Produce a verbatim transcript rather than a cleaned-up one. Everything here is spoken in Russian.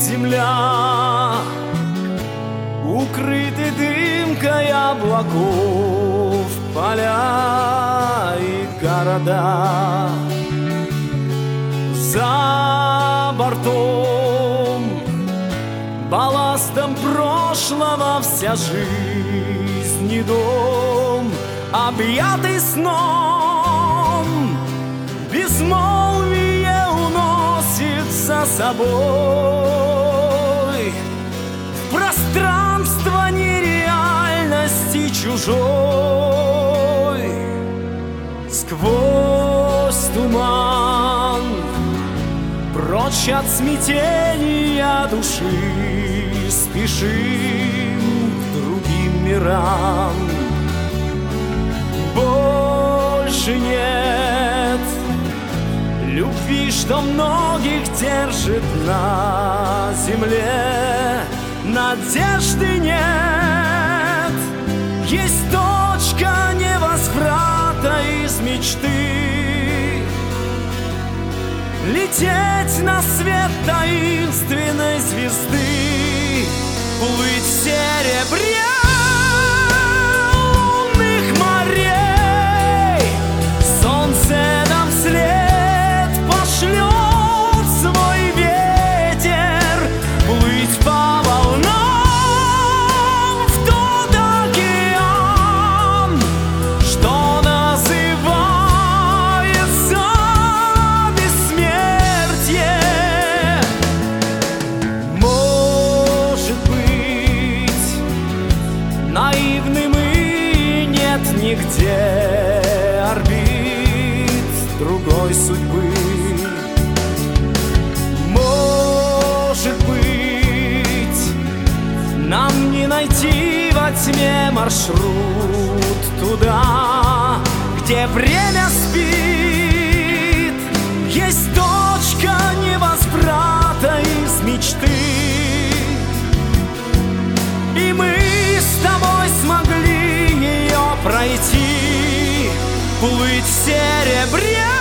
земля, укрыты дымкой облаков поля и города. За бортом балластом прошлого вся жизнь и дом, объятый сном, безмолвие уносит за собой в пространство нереальности чужой. Сквозь туман, прочь от смятения души, спешим к другим мирам. Больше нет любви, что многих держит на земле. Надежды нет, есть точка невозврата из мечты. Лететь на свет таинственной звезды, плыть в серебре лунных морей. Солнце нам вслед пошлет свой ветер, плыть по волнам в тот океан, что называется бессмертие. Может быть, наивным и нет нигде орбит другой судьбы. Может быть, нам не найти во тьме маршрут туда, где время спит. Есть точка невозврата из мечты, и мы с тобой смогли ее пройти, плыть в серебре